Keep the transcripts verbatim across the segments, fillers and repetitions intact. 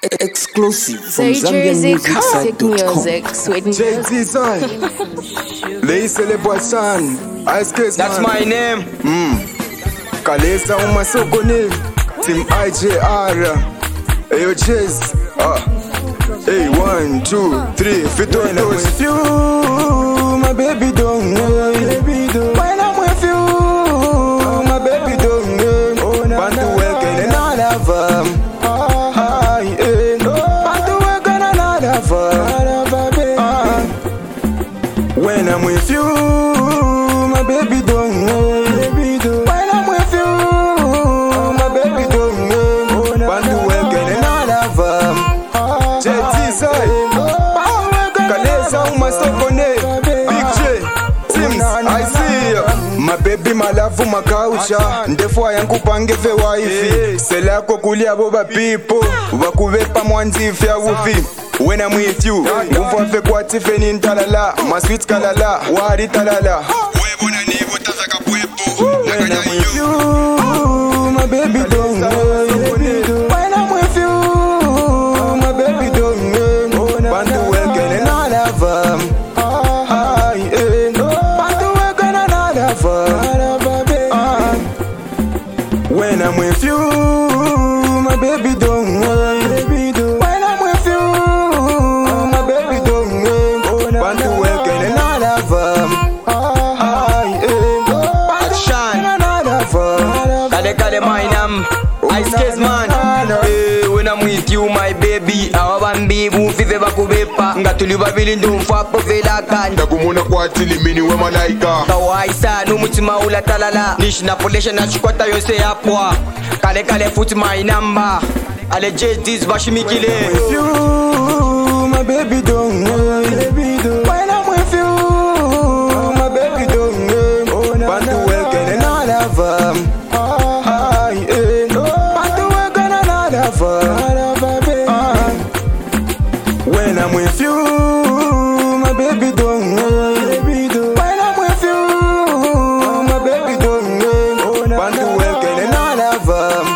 Exclusive from Say Jersey Zambian Classic Music Music, Sweden. J T son, Lei Celebration, Ice Case That's man. my name. Mm. Kalesa umasokoni, Team I J R. Ayo Chase. Ah. Hey, one, two, three, fit on with you, my baby don't know. When I'm with you, my baby don't know. Want to work in another firm. When I'm with you, my baby don't know. When I'm with you, my baby don't know. Want to work in another firm. J T side, Kalesa umasokone, Big J, Sims, I see you. My baby, my love, my kaucha. Ndefo yangu pange fe wifi. Selako kulia boba people. Wakuvepa mwanzi fya wufi. When I'm with you, move on for what if any talala, my sweet kalala, wari talala. When I'm with you, my baby don't know. When I'm with you, my baby don't know. Want to work in another firm. Want to work in another firm. When I'm with you, my baby don't know. Ice Case man, hey, when I'm with you my baby, awabambi bufive bakubepa ngatuli babili ndumfa povela kan ndakumuna kwatili mini we malaika kawaisa numutima ulatalala nishina polesha na chikwata yose yapwa kale kale futi my number ale J T's bashimikile. With you, my baby don't know. When I'm with you, my baby don't know. Want to work in another firm. When I'm with you, my baby don't know. When I'm with you, my baby don't know. Want to work in another firm.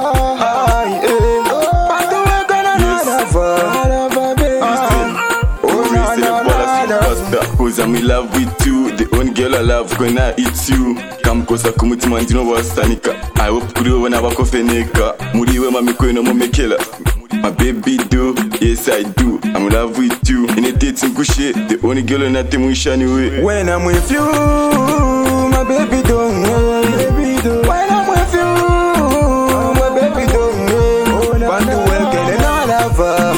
Want to work in another firm. Oh, no, no, no, no. Cause I'm in love with you. The only girl I love gonna eat you. Come kosa kumutima ndino wasanika. I hope kuriwe wana wakofeneka. Muriwe mamikoino momekela. My baby do, yes I do. I'm in love with you. In a dating kushe, the only girl in that team shiny way. When I'm with you, my baby don't know. When I'm with you, my baby don't know. Want to work in another firm.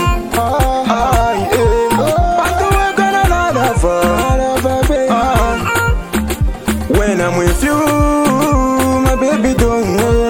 Want to work in another firm. When I'm with you, my baby don't know.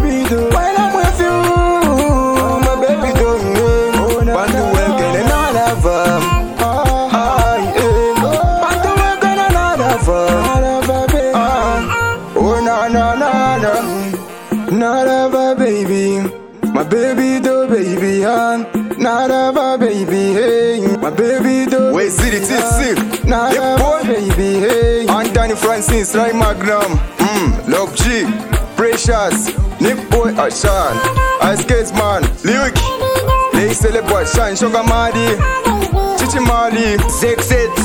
Not ever, baby. My baby do, baby, on. Not ever, baby, hey. My baby do. Wait, see the see. Not ever, baby, hey. Anthony Francis, Ray Magnum. Mm, Love G, Precious, Nick Boy, Ashan, Ice Case man, Lyric, Lei Celebration, Sugar Madi, Chichi Mali, Six Hits,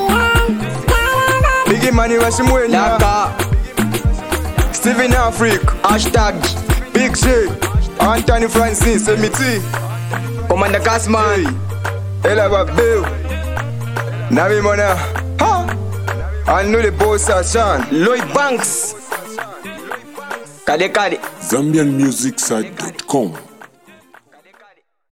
Biggie Money, Rashimwenya, Steven Afrique, hashtag Big J, Anthony Francis, M T, Commander Casman, Ella Babel, Navi Mona, ha, I know the boss Ashan, Lloyd Banks, Kade Kade, Zambian Music Site dot com.